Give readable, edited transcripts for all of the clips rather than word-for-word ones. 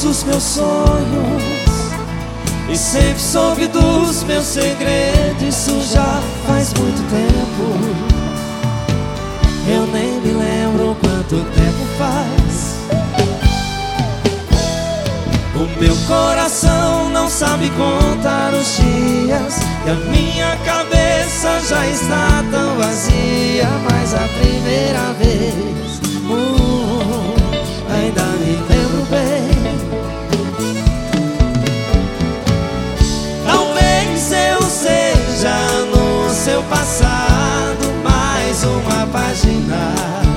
os meus sonhos e sempre soube dos meus segredos. Isso já faz muito tempo, eu nem me lembro quanto tempo faz. O meu coração não sabe contar os dias e a minha cabeça já está tão vazia. Mas a primeira vez, ainda me lembro bem. Talvez eu seja no seu passado mais uma página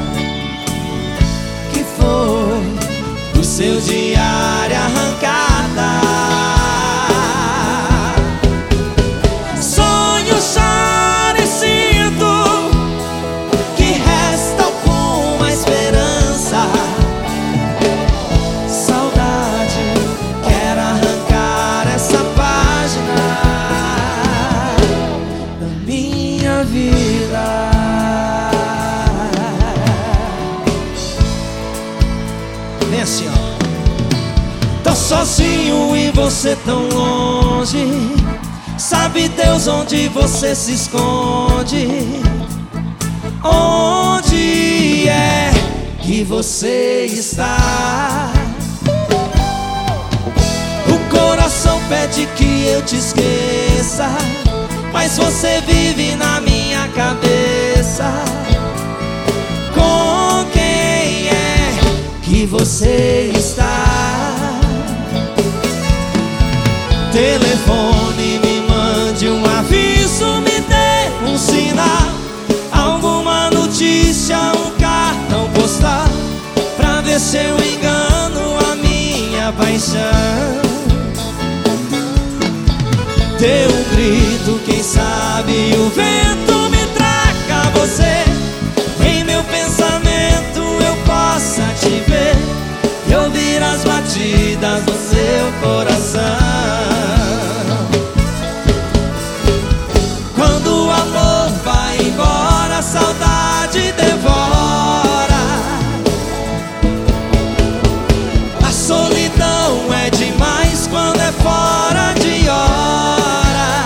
que foi do seu diário arrancada. Sonho, choro e sinto que resta alguma esperança. Saudade quer arrancar essa página da minha vida. Vem assim, ó. Tô sozinho e você tão longe. Sabe Deus onde você se esconde? Onde é que você está? O coração pede que eu te esqueça, mas você vive na minha cabeça. Com quem é que você está? Telefone, me mande um aviso, me dê um sinal, alguma notícia, um cartão postal, pra ver se eu engano a minha paixão. Dê um grito, quem sabe o vento me traga você. Em meu pensamento eu possa te ver e ouvir as batidas do seu coração. Quando o amor vai embora, a saudade devora. A solidão é demais quando é fora de hora.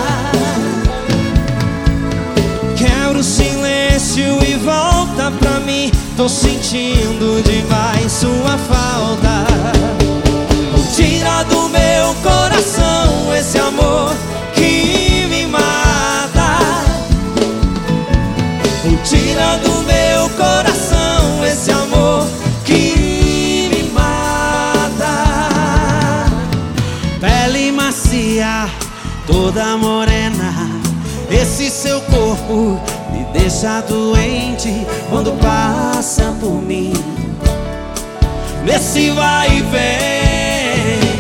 Quebra o silêncio e volta pra mim. Tô sentindo demais sua falta. Tira do meu coração esse amor que me mata. Tira do meu coração esse amor que me mata. Pele macia, toda morena, esse seu corpo me deixa doente quando passa por mim. Nesse vai e vem,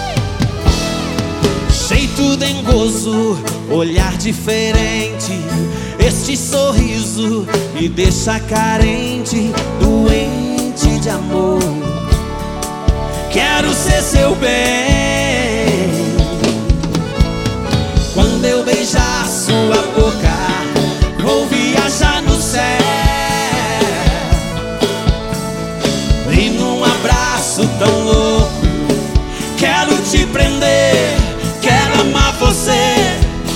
jeito dengoso, olhar diferente. Este sorriso me deixa carente, doente de amor. Quero ser seu bem. Quando eu beijar sua boca, vou viajar no céu. E num abraço tão louco, quero te prender, quero amar você.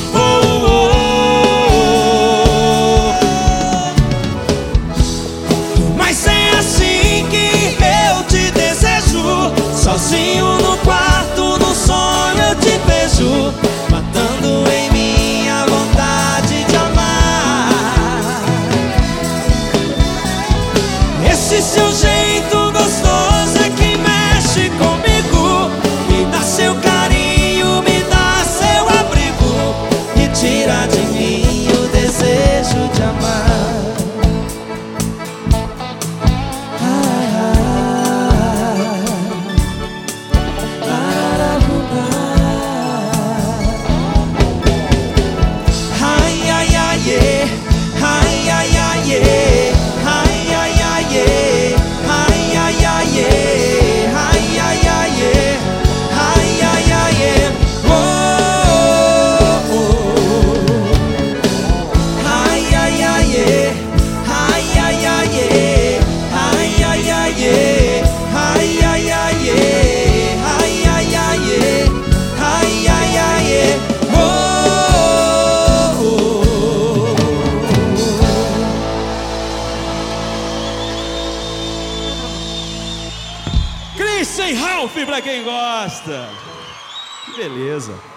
Mas é assim que eu te desejo, sozinho no quarto golfe pra quem gosta. Que beleza.